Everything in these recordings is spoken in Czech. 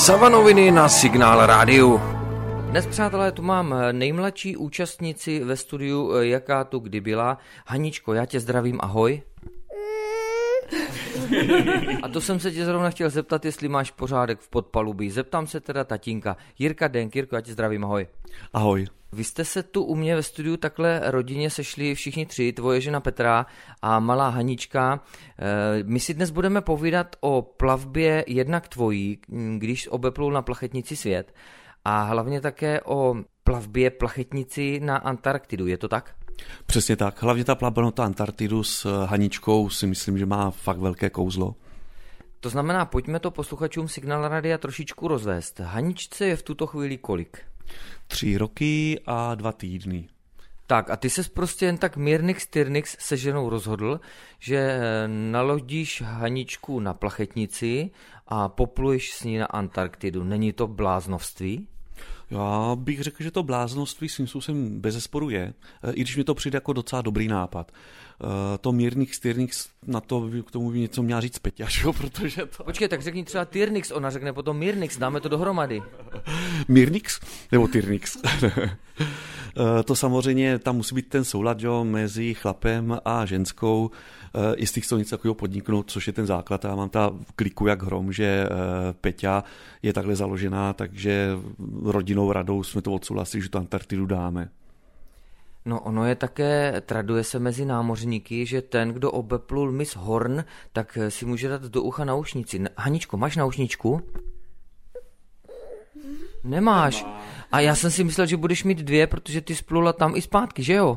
Savanoviny na Signál rádiu. Dnes, přátelé, tu mám nejmladší účastnici ve studiu Jaká tu kdy byla. Haničko, já tě zdravím, ahoj. A to jsem se tě zrovna chtěl zeptat, jestli máš pořádek v podpalubí. Zeptám se teda tatínka. Jirka Denk, Jirko, já tě zdravím, ahoj. Ahoj. Vy jste se tu u mě ve studiu takhle rodině sešli všichni tři, tvoje žena Petra a malá Hanička. My si dnes budeme povídat o plavbě jednak tvojí, když obeplul na plachetnici svět, a hlavně také o plavbě plachetnici na Antarktidu, je to tak? Přesně tak, hlavně ta plavba na Antarktidu s Haničkou si myslím, že má fakt velké kouzlo. To znamená, pojďme to posluchačům Signál Radia trošičku rozvést. Haničce je v tuto chvíli kolik? 3 roky a 2 týdny. Tak a ty ses prostě jen tak mírnix tyrnix se ženou rozhodl, že nalodíš Haničku na plachetnici a popluješ s ní na Antarktidu. Není to bláznovství? Já bych řekl, že to bláznovství svým způsobem bezesporu je, i když mi to přijde jako docela dobrý nápad. To mírnix tyrnix, na to k tomu by něco měla říct Peťa, protože to... Počkej, tak řekni třeba tyrnix, ona řekne potom mírnix, dáme to dohromady. Mírnix nebo tyrnix? To samozřejmě, tam musí být ten soulad, jo, mezi chlapem a ženskou, jestli chcou něco takového podniknout, což je ten základ. Já mám ta kliku jak hrom, že Peťa je takhle založená, takže rodinou radou jsme to odsouhlasili, že tu Antarktidu dáme. No ono je také, traduje se mezi námořníky, že ten, kdo obeplul Miss Horn, tak si může dát do ucha naušnici. Haničko, máš naušničku? Nemáš. A já jsem si myslel, že budeš mít 2, protože ty splula tam i zpátky, že jo?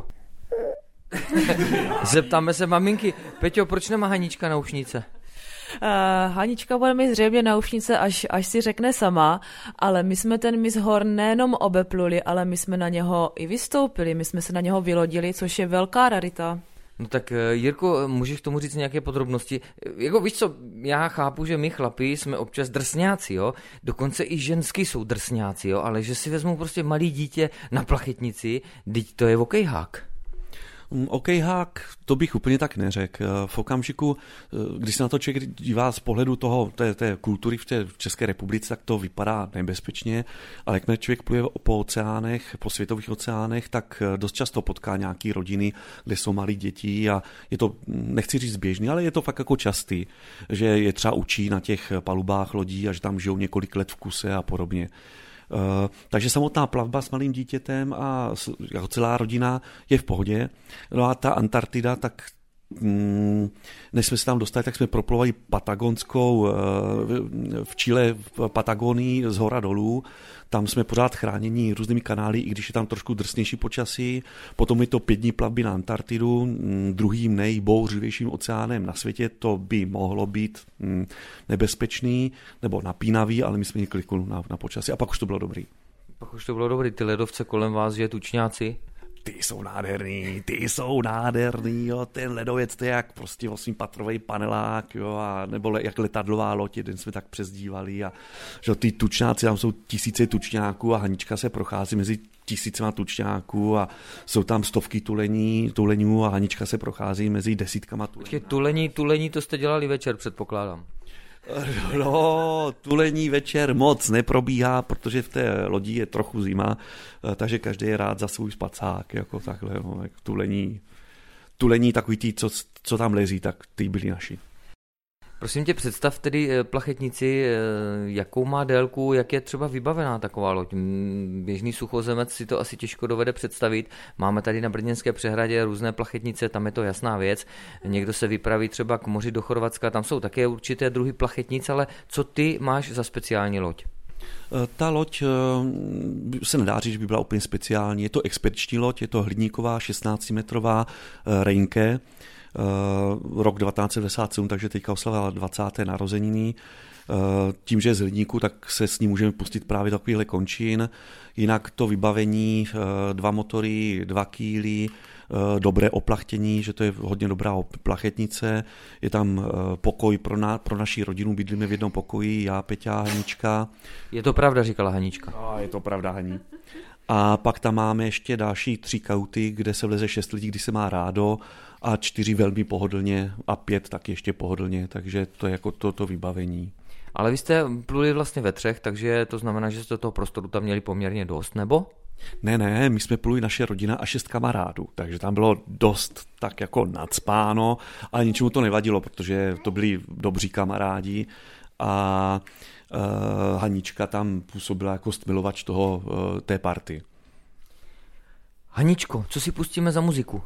Zeptáme se maminky. Peťo, proč nemá Hanička naušnice? Hanička bude mít zřejmě naušnice, až si řekne sama, ale my jsme ten Miss Horn nejenom obepluli, ale my jsme na něho i vystoupili, my jsme se na něho vylodili, což je velká rarita. No tak Jirko, můžeš k tomu říct nějaké podrobnosti? Jako víš co, já chápu, že my chlapi jsme občas drsňáci, jo? Dokonce i ženský jsou drsňáci, jo? Ale že si vezmou prostě malý dítě na plachetnici, teď to je okejhák. Okejhák, to bych úplně tak neřekl. V okamžiku, když se na to člověk dívá z pohledu té kultury v České republice, tak to vypadá nebezpečně, ale jakmile člověk pluje po oceánech, po světových oceánech, tak dost často potká nějaký rodiny, kde jsou malí děti a je to, nechci říct běžný, ale je to fakt jako častý, že je třeba učí na těch palubách lodí a že tam žijou několik let v kuse a podobně. Takže samotná plavba s malým dítětem a jako celá rodina je v pohodě. No a ta Antarktida, tak než jsme se tam dostali, tak jsme proplovali patagonskou v Chile, v Patagonii z hora dolů. Tam jsme pořád chráněni různými kanály, i když je tam trošku drsnější počasí. Potom je to 5 dní plavby na Antarktidu, druhým nejbouřlivějším oceánem na světě. To by mohlo být nebezpečný nebo napínavý, ale my jsme někli na počasí a pak už to bylo dobrý. Pak už to bylo dobrý, ty ledovce kolem vás, že tučňáci? Ty jsou nádherný, jo, ten ledovec, to je jak prostě 8patrový panelák, jo, a nebo jak letadlová loď, jeden jsme tak přezdívali a že ty tučňáci, tam jsou tisíce tučňáků a Hanička se prochází mezi tisícema tučňáků a jsou tam stovky tuleňů a Hanička se prochází mezi desítkama tuleňů. Tulení, to jste dělali večer, předpokládám. No, tulení večer moc neprobíhá, protože v té lodi je trochu zima, takže každý je rád za svůj spacák, jako takhle, no, jak tulení takový tí, co tam lezí, tak ty byli naši. Prosím tě, představ tedy plachetnici, jakou má délku, jak je třeba vybavená taková loď. Běžný suchozemec si to asi těžko dovede představit. Máme tady na Brněnské přehradě různé plachetnice, tam je to jasná věc. Někdo se vypraví třeba k moři do Chorvatska, tam jsou také určité druhy plachetnic, ale co ty máš za speciální loď? Ta loď se nedá říct, že by byla úplně speciální. Je to expediční loď, je to hliníková 16metrová Reinke, rok 1997, takže teďka oslavila 20. narozeniny. Tím, že je z hliníku, tak se s ní můžeme pustit právě takovýhle končin. Jinak to vybavení, 2 motory, 2 kýly, dobré oplachtění, že to je hodně dobrá plachetnice. Je tam pokoj pro naši rodinu, bydlíme v jednom pokoji, já, Peťa, Hanička. Je to pravda, říkala Hanička. Je to pravda, Haní. A pak tam máme ještě další 3 kauty, kde se vleze 6 lidí, když se má rádo, a 4 velmi pohodlně a 5 taky ještě pohodlně, takže to je jako toto vybavení. Ale vy jste pluli vlastně ve 3, takže to znamená, že jste toho prostoru tam měli poměrně dost, nebo? Ne, my jsme pluli naše rodina a 6 kamarádů, takže tam bylo dost tak jako nacpáno, ale ničemu to nevadilo, protože to byli dobří kamarádi a Hanička tam působila jako stmilovač té party. Haničko, co si pustíme za muziku?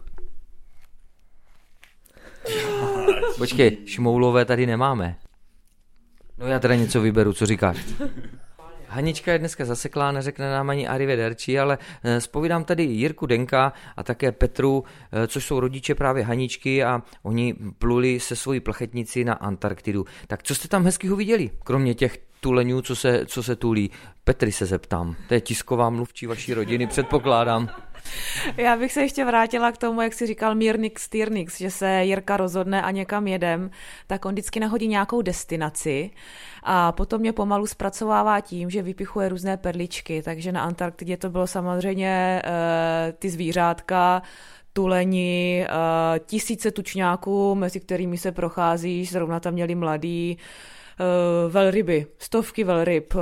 Počkej, šmoulové tady nemáme. No já teda něco vyberu, co říkáš? Hanička je dneska zaseklá, neřekne nám ani arrivederci, ale zpovídám tady Jirku Denka a také Petru, což jsou rodiče právě Haničky a oni pluli se svojí plachetnici na Antarktidu. Tak co jste tam hezkýho viděli, kromě těch tuleňů, co se tulí? Petry se zeptám, to je tisková mluvčí vaší rodiny, předpokládám. Já bych se ještě vrátila k tomu, jak jsi říkal Mírnix Tyrnix, že se Jirka rozhodne a někam jedem, tak on vždycky nahodí nějakou destinaci a potom mě pomalu zpracovává tím, že vypichuje různé perličky, takže na Antarktidě to bylo samozřejmě ty zvířátka, tuleni, tisíce tučňáků, mezi kterými se procházíš, zrovna tam měli mladý, velryby, stovky velryb,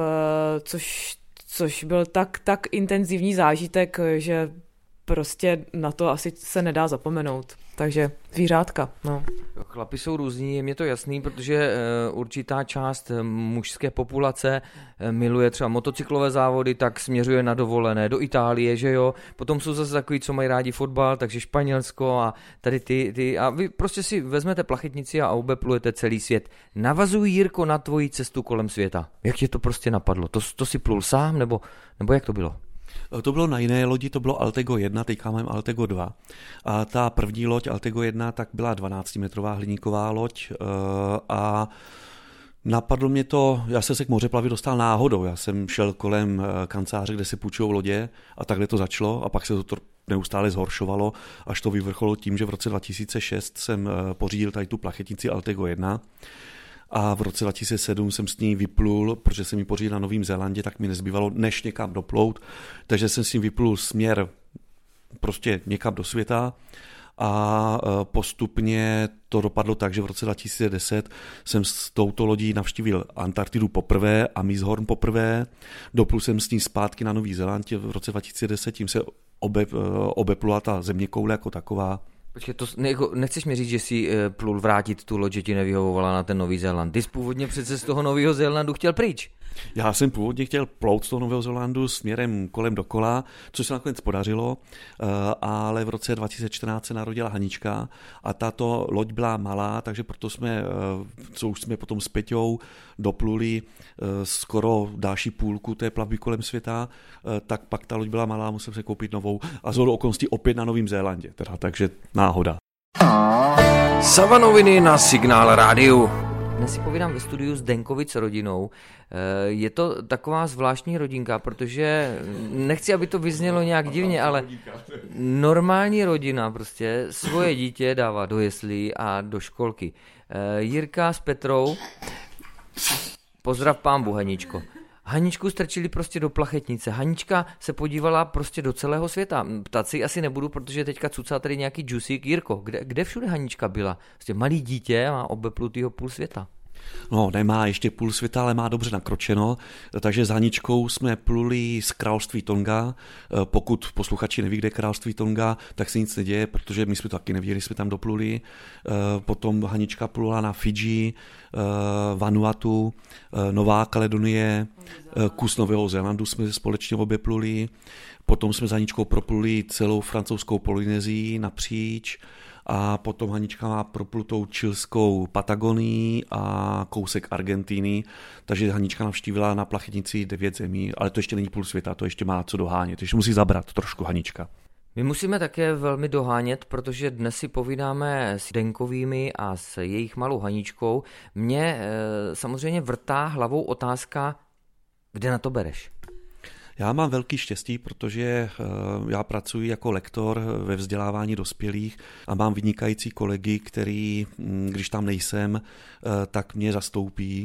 což byl tak intenzivní zážitek, že prostě na to asi se nedá zapomenout. Takže zvířátka, no. Chlapi jsou různí, je mi to jasný, protože určitá část mužské populace miluje třeba motocyklové závody, tak směřuje na dovolené do Itálie, že jo. Potom jsou zase takový, co mají rádi fotbal, takže Španělsko a tady ty. A vy prostě si vezmete plachetnici a obeplujete celý svět. Navazuj, Jirko, na tvoji cestu kolem světa. Jak tě to prostě napadlo? To si plul sám, nebo jak to bylo? To bylo na jiné lodi, to bylo Altego 1, teďka mám Altego 2. A ta první loď Altego 1 tak byla 12-metrová hliníková loď a napadlo mě to, já jsem se k mořeplavi dostal náhodou, já jsem šel kolem kanceláře, kde se půjčují lodě a takhle to začalo a pak se to neustále zhoršovalo, až to vyvrcholilo tím, že v roce 2006 jsem pořídil tady tu plachetnici Altego 1 a v roce 2007 jsem s ní vyplul, protože jsem ji pořídil na Novém Zélandě, tak mi nezbývalo než někam doplout, takže jsem s ní vyplul směr prostě někam do světa a postupně to dopadlo tak, že v roce 2010 jsem s touto lodí navštívil Antarktidu poprvé a Midshorn poprvé, doplul jsem s ní zpátky na Nový Zéland v roce 2010, tím se obeplula ta zeměkoule jako taková. Počkej, nechceš mi říct, že si plul vrátit tu loď, že ti nevyhovovala na ten Nový Zéland. Ty jsi původně přece z toho Nového Zélandu chtěl pryč. Já jsem původně chtěl plout z toho Nového Zélandu směrem kolem dokola, což se nakonec podařilo, ale v roce 2014 se narodila Hanička a tato loď byla malá, takže proto jsme, co už jsme potom s Peťou dopluli skoro další půlku té plavby kolem světa, tak pak ta loď byla malá, musel se koupit novou a shodou okolností opět na Novém Zélandě, takže náhoda. Savanoviny na Signál rádiu. Dnes si povídám ve studiu s Denkovic rodinou. Je to taková zvláštní rodinka, protože nechci, aby to vyznělo nějak divně, ale normální rodina prostě svoje dítě dává do jeslí a do školky. Jirka s Petrou, pozdrav pánbu, Haničko. Haničku strčili prostě do plachetnice. Hanička se podívala prostě do celého světa. Ptát si asi nebudu, protože teďka cucá tady nějaký džusík. Jirko, kde všude Hanička byla? Prostě malý dítě má obeplutýho půl světa. No, nemá ještě půl světa, ale má dobře nakročeno, takže s Haničkou jsme pluli z království Tonga. Pokud posluchači neví, kde je království Tonga, tak se nic neděje, protože my jsme to taky nevěděli, jsme tam dopluli. Potom Hanička plula na Fidži, Vanuatu, Nová Kaledonie, kus Nového Zélandu jsme společně oběpluli. Potom jsme s Haničkou propluli celou francouzskou Polynésii napříč. A potom Hanička má proplutou chilskou Patagonii a kousek Argentíny, takže Hanička navštívila na plachetnici 9 zemí, ale to ještě není půl světa, to ještě má co dohánět, ještě musí zabrat trošku Hanička. My musíme také velmi dohánět, protože dnes si povídáme s Denkovými a s jejich malou Haničkou. Mě samozřejmě vrtá hlavou otázka, kde na to bereš? Já mám velký štěstí, protože já pracuji jako lektor ve vzdělávání dospělých a mám vynikající kolegy, který, když tam nejsem, tak mě zastoupí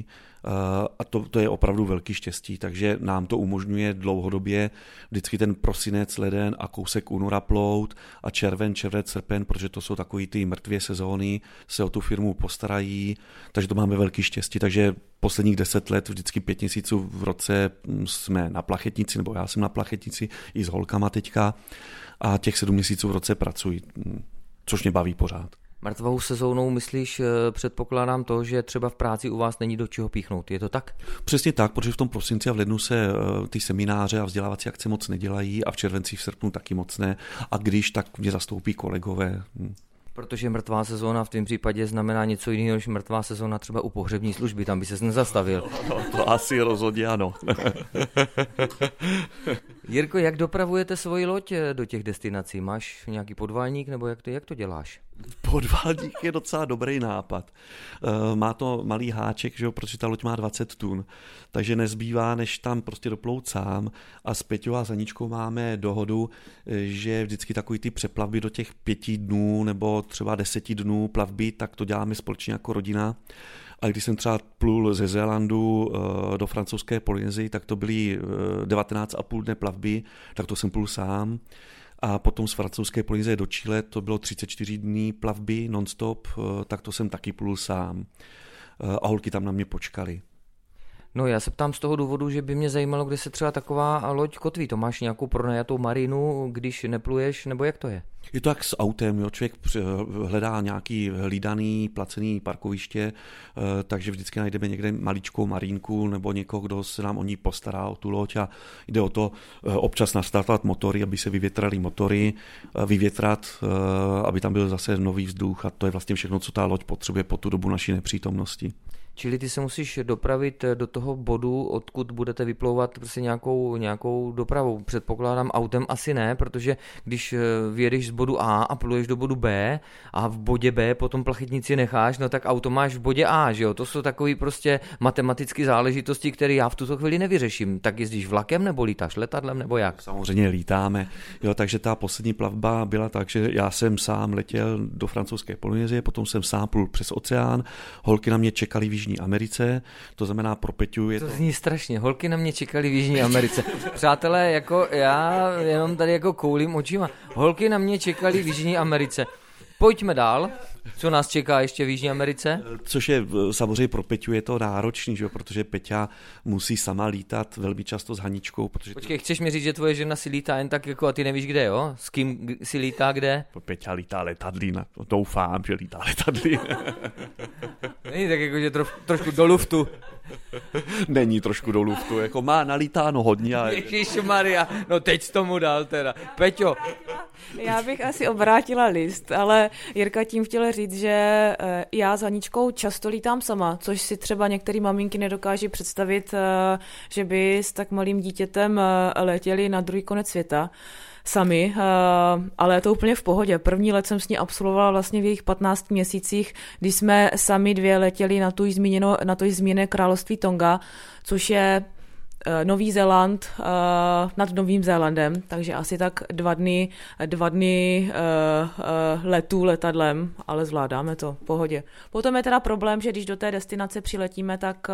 A to je opravdu velký štěstí, takže nám to umožňuje dlouhodobě vždycky ten prosinec, leden a kousek února plout a červen, srpen, protože to jsou takový ty mrtvě sezóny, se o tu firmu postarají, takže to máme velký štěstí, takže posledních 10 let, vždycky 5 měsíců v roce jsme na plachetnici, nebo já jsem na plachetnici i s holkama teďka a těch 7 měsíců v roce pracuji, což mě baví pořád. Mrtvou sezónou myslíš, předpokládám to, že třeba v práci u vás není do čeho píchnout, je to tak? Přesně tak, protože v tom prosinci a v lednu se ty semináře a vzdělávací akce moc nedělají a v červenci, v srpnu taky moc ne a když, tak mě zastoupí kolegové. Protože mrtvá sezóna v tom případě znamená něco jiného, než mrtvá sezóna třeba u pohřební služby, tam by ses nezastavil. No, to asi rozhodně ano. Jirko, jak dopravujete svoji loď do těch destinací? Máš nějaký podvalník nebo jak to děláš? Podvalník je docela dobrý nápad. Má to malý háček, že jo, protože ta loď má 20 tun, takže nezbývá, než tam prostě doplout sám a s Peťou a Zaničkou máme dohodu, že vždycky takový ty přeplavby do těch 5 dnů nebo třeba 10 dnů plavby, tak to děláme společně jako rodina. A když jsem třeba plul ze Zélandu do francouzské Polynézie, tak to byly 19,5 dne plavby, tak to jsem plul sám. A potom z francouzské Polynézie do Chile to bylo 34 dní plavby non-stop, tak to jsem taky plul sám. A holky tam na mě počkaly. No já se ptám z toho důvodu, že by mě zajímalo, kde se třeba taková loď kotví. To máš nějakou pronajatou marinu, když nepluješ, nebo jak to je? Je to jak s autem, jo? Člověk hledá nějaký hlídaný, placený parkoviště, takže vždycky najdeme někde maličkou marínku nebo někoho, kdo se nám o ní postará, o tu loď a jde o to občas nastartovat motory, aby se vyvětraly motory, vyvětrat, aby tam byl zase nový vzduch a to je vlastně všechno, co ta loď potřebuje po tu dobu naší nepřítomnosti. Čili ty se musíš dopravit do toho bodu, odkud budete vyplouvat prostě nějakou dopravou. Předpokládám autem asi ne, protože když vyjedeš z bodu A a pluješ do bodu B a v bodě B potom plachetnici necháš, no tak auto máš v bodě A, že jo? To jsou takové prostě matematické záležitosti, které já v tuto chvíli nevyřeším. Tak jezdíš vlakem nebo lítáš letadlem nebo jak? Samozřejmě lítáme, jo, takže ta poslední plavba byla tak, že já jsem sám letěl do francouzské Polynézie, potom jsem sám plul přes oceán, holky na mě čekaly v Jižní Americe, to znamená pro Peťu je to... To zní strašně, holky na mě čekaly v Jižní Americe. Přátelé, jako já jenom tady jako koulím očima, holky na mě čekaly v Jižní Americe. Pojďme dál. Co nás čeká ještě v Jižní Americe? Což je samozřejmě pro Peťu je to náročný, že? Protože Peťa musí sama lítat velmi často s Haničkou. Protože... Počkej, chceš mi říct, že tvoje žena si lítá jen tak jako a ty nevíš kde, jo? S kým si lítá kde? Peťa lítá letadly, doufám, že lítá letadly. Není tak jako, že trošku do luftu. Není trošku do luftu, jako má nalítáno hodně. Ale... Ježišmarja, no teď jsi tomu dal teda. Peťo. Já bych asi obrátila list, ale Jirka tím chtěla říct, že já s Haničkou často lítám sama, což si třeba některé maminky nedokáží představit, že by s tak malým dítětem letěli na druhý konec světa sami, ale je to úplně v pohodě. První let jsem s ní absolvovala vlastně v jejich 15 měsících, kdy jsme sami 2 letěli na to již zmíněné království Tonga, což je Nový Zéland nad Novým Zélandem, takže asi tak 2 dny letů letadlem, ale zvládáme to, v pohodě. Potom je teda problém, že když do té destinace přiletíme, tak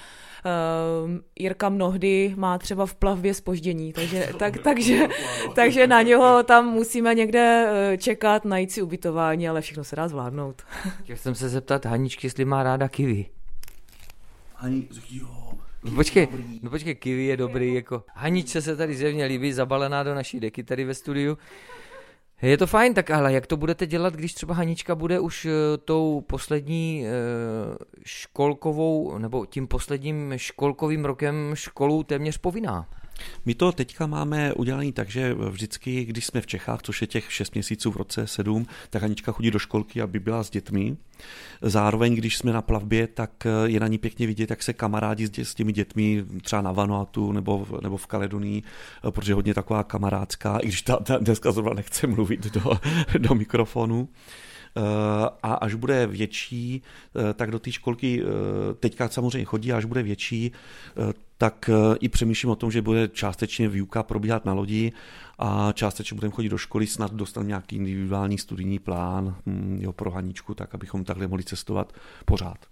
Jirka mnohdy má třeba v plavbě zpoždění, takže na něho tam musíme někde čekat, najít si ubytování, ale všechno se dá zvládnout. Chtěl jsem se zeptat Haničky, jestli má ráda kiwi. Jo. No počkej, kiwi je dobrý, jako Haničce se tady zjevně líbí, zabalená do naší deky tady ve studiu. Je to fajn, tak ale jak to budete dělat, když třeba Hanička bude už tou poslední školkovou, nebo tím posledním školkovým rokem školu téměř povinná? My to teďka máme udělané tak, že vždycky, když jsme v Čechách, což je těch 6 měsíců v roce, 7, tak Hanička chodí do školky, aby byla s dětmi. Zároveň, když jsme na plavbě, tak je na ní pěkně vidět, jak se kamarádi s těmi dětmi třeba na Vanuatu nebo v Kaledonii, protože je hodně taková kamarádská, i když dneska zrovna nechce mluvit do mikrofonu. A až bude větší, tak do té školky teďka samozřejmě chodí, a až bude větší, tak i přemýšlím o tom, že bude částečně výuka probíhat na lodi a částečně budeme chodit do školy, snad dostaneme nějaký individuální studijní plán pro Haničku, tak abychom takhle mohli cestovat pořád.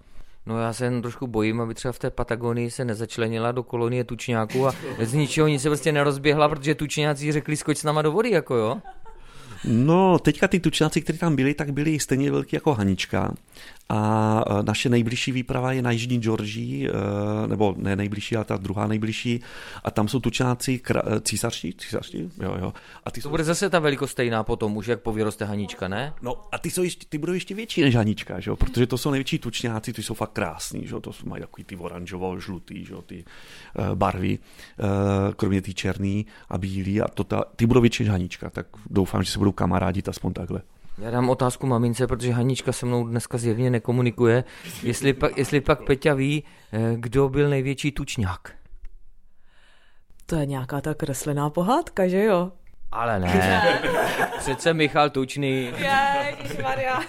No já se jen trošku bojím, aby třeba v té Patagonii se nezačlenila do kolonie tučňáků a z ničeho nic se prostě nerozběhla, protože tučňáci řekli skoč s náma do vody, jako jo. No, teďka ty tučňáci, kteří tam byli, tak byli stejně velký jako Hanička. A naše nejbližší výprava je na Jižní Georgii, nebo ne nejbližší, ale ta druhá nejbližší. A tam jsou tučňáci císařští, jo. A ty to bude zase ta velikost stejná potom, už jak povyroste Hanička, ne? No a ty budou ještě větší než Hanička, že jo? Protože to jsou největší tučňáci, ty jsou fakt krásný, že jo? To mají takový ty oranžovo-žlutý, že jo? Ty barvy, kromě ty černý a bílý. A ty budou větší než Hanička, tak doufám, že se budou kamarádit aspoň takhle. Já dám otázku mamince, protože Hanička se mnou dneska zjevně nekomunikuje. Jestli pak Peťa ví, kdo byl největší tučňák. To je nějaká ta kreslená pohádka, že jo? Ale ne. Přece Michal Tučný. Ježišmarja.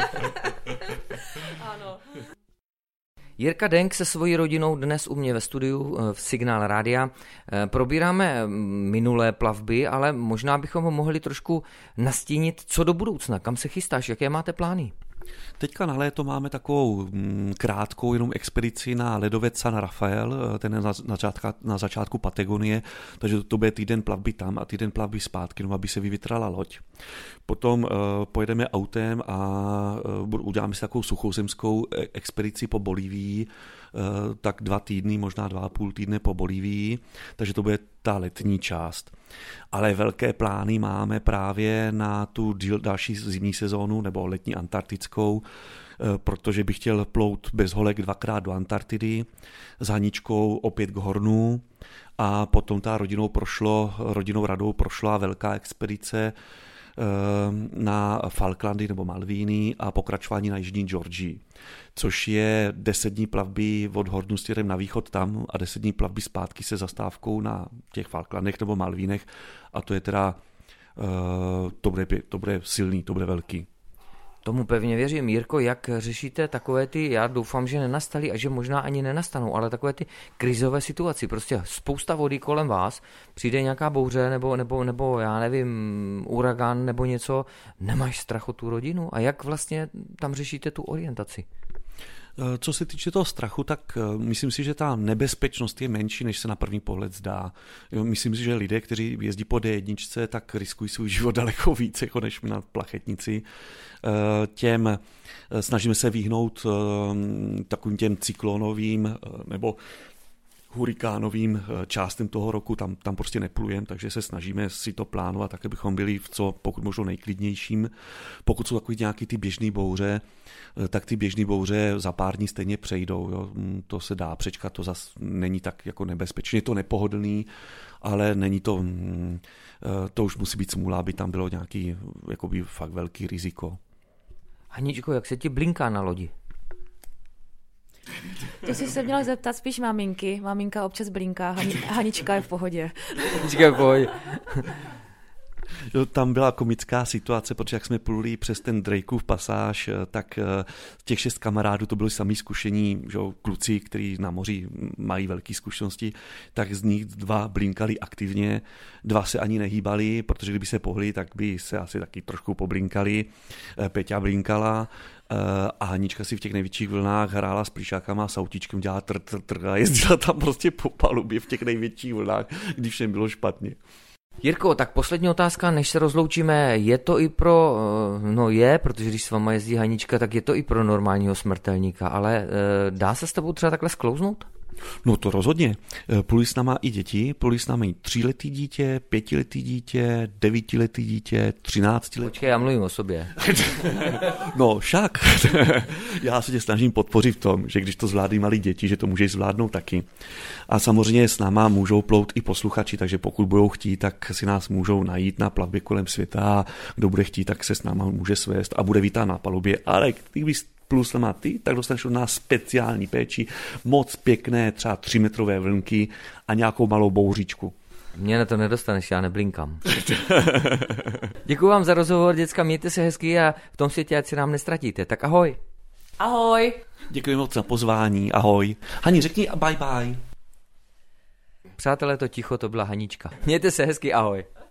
Ano. Jirka Denk se svojí rodinou dnes u mě ve studiu v Signál Rádia. Probíráme minulé plavby, ale možná bychom ho mohli trošku nastínit, co do budoucna, kam se chystáš, jaké máte plány? Teďka na léto máme takovou krátkou jenom expedici na ledovec San Rafael, ten je na začátku Patagonie, takže to bude týden plavby tam a týden plavby zpátky, no, aby se vyvětrala loď. Potom pojedeme autem a uděláme si takovou suchozemskou expedici po Bolívii, tak 2 týdny, možná 2,5 týdne po Bolívii, takže to bude ta letní část. Ale velké plány máme právě na tu další zimní sezónu nebo letní antarktickou, protože bych chtěl plout bez holek 2krát do Antarktidy, s Haničkou opět k Hornu a potom ta rodinou radou prošla velká expedice na Falklandy nebo Malvíny a pokračování na Jižní Georgii, což je 10 dní plavby od Hornu směrem na východ tam a 10 dní plavby zpátky se zastávkou na těch Falklandech nebo Malvínech a to je teda, to bude silný, to bude velký. Tomu pevně věřím. Jirko, jak řešíte takové ty, já doufám, že nenastaly a že možná ani nenastanou, ale takové ty krizové situace, prostě spousta vody kolem vás, přijde nějaká bouře nebo já nevím, uragán nebo něco, nemáš strach o tu rodinu a jak vlastně tam řešíte tu orientaci? Co se týče toho strachu, tak myslím si, že ta nebezpečnost je menší, než se na první pohled zdá. Myslím si, že lidé, kteří jezdí po D1, tak riskují svůj život daleko více, jako než na plachetnici. Snažíme se vyhnout takovým těm cyklonovým nebo hurikánovým částem toho roku, tam prostě neplujeme, takže se snažíme si to plánovat tak, abychom byli v co pokud možno nejklidnějším. Pokud jsou takový nějaký ty běžné bouře, tak ty běžné bouře za pár dní stejně přejdou. Jo. To se dá přečkat, to zase není tak jako nebezpečné. Je to nepohodlný, ale není to, to už musí být smůla, aby tam bylo nějaký jakoby fakt velký riziko. Haničko, jak se ti blinká na lodi? To jsi se měla zeptat spíš maminky. Maminka občas blinká, Hanička je v pohodě. Hanička je v pohodě. Tam byla komická situace, protože jak jsme pluli přes ten Drakeův pasáž, tak těch 6 kamarádů to byli samý zkušení, že, kluci, kteří na moři mají velké zkušenosti, tak z nich 2 blinkali aktivně, 2 se ani nehýbali, protože kdyby se pohli, tak by se asi taky trošku poblinkali. Peťa blinkala a Hanička si v těch největších vlnách hrála s plíšákama, s autíčkem, dělala tr a jezdila tam prostě po palubě v těch největších vlnách, když všem bylo špatně. Jirko, tak poslední otázka, než se rozloučíme, je to i pro, protože když s váma jezdí Hanička, tak je to i pro normálního smrtelníka, ale dá se s tebou třeba takhle sklouznout? No to rozhodně. Pluli s náma i děti, pluli s námi 3letý dítě, 5letý dítě, 9letý dítě, 13letý. Počkej, já mluvím o sobě. No však, já se tě snažím podpořit v tom, že když to zvládí malí děti, že to můžeš zvládnout taky. A samozřejmě s náma můžou plout i posluchači, takže pokud budou chtít, tak si nás můžou najít na plavbě kolem světa a kdo bude chtít, tak se s náma může svést a bude vítán na palubě. Ale když plus má ty, tak dostaneš od nás speciální péči, moc pěkné, třeba 3metrové vlnky a nějakou malou bouřičku. Mě na to nedostaneš, já neblinkám. Děkuji vám za rozhovor, děcka, mějte se hezky a v tom světě, ať si nám nestratíte. Tak ahoj. Ahoj. Děkuji moc za pozvání, ahoj. Hani, řekni bye bye. Přátelé, to ticho, to byla Hanička. Mějte se hezky, ahoj.